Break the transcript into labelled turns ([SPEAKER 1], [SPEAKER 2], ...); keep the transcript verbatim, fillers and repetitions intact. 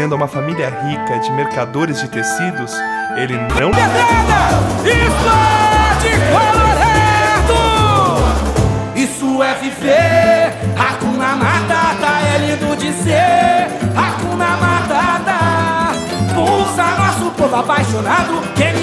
[SPEAKER 1] pertencendo a uma família rica de mercadores de tecidos, ele não...
[SPEAKER 2] Pedrada! Explode Colorado! Isso é viver, Hakuna Matata, é lindo de ser, Hakuna Matata. Pulsa nosso povo apaixonado, quem